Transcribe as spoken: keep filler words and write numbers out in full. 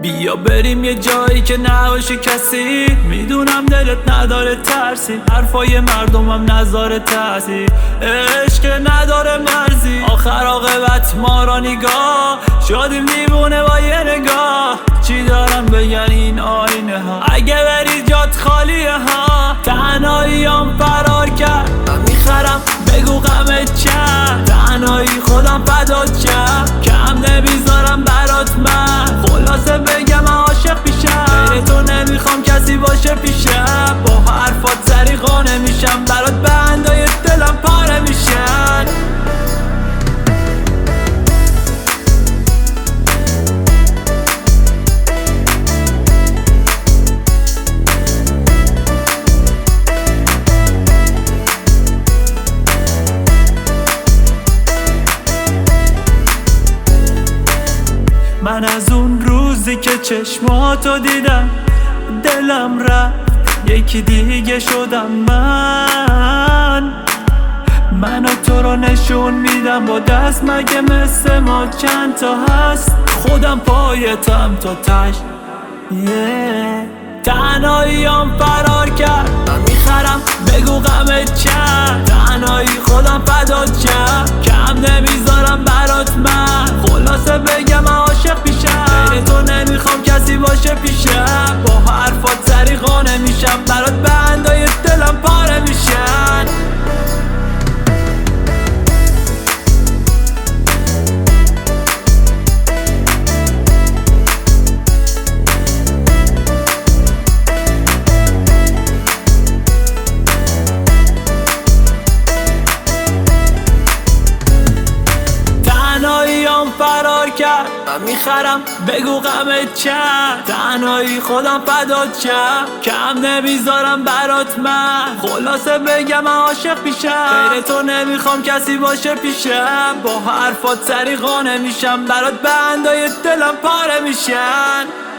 بیا بریم یه جایی که نباشه کسی، میدونم دلت نداره ترسی، حرفای مردمم نذاره تاثیر، عشق نداره مرزی، آخر عاقبت ما را نگاه شدیم دیوونه با یه نگاه. چی دارن بگن این آینه ها، اگه بری جات خالیه ها، تنهاییام فرار کرد من میخرم بگو غمت چند، تنهایی خودم فدات کرد کم نمیذارم برات من، خلاصه بگم من عاشق پیشم، غیر تو نمیخوام کسی باشه پیشم، با حرفات سریقا نمیشم برات بندای دلم پاره میشن. من از اون روزی که چشماتو دیدم دلم رفت یکی دیگه شدم من، منو تو رو نشون میدم با دست، مگه مثل ما چند تا هست، خودم پایتم تو تش yeah. تنهاییام فرار کرد من میخرم بگو غمت چند، تنهایی خودم فدات کرد کم نمیذارم برات من، خلاصه بگم من عاشق پیشم، غیر تو نمیخوام کسی باشه پیشم، با حرفات سریقا نمیشم برات بندای دلم پاره میشن. تنهاییام فرار کرد من میخرم بگو غمت چند، تنهایی خودم فدات کرد کم نمیذارم برات من، خلاصه بگم من عاشق پیشم، غیر تو نمیخوام کسی باشه پیشم، با حرفات سریقا نمیشم برات بندای دلم پاره میشن.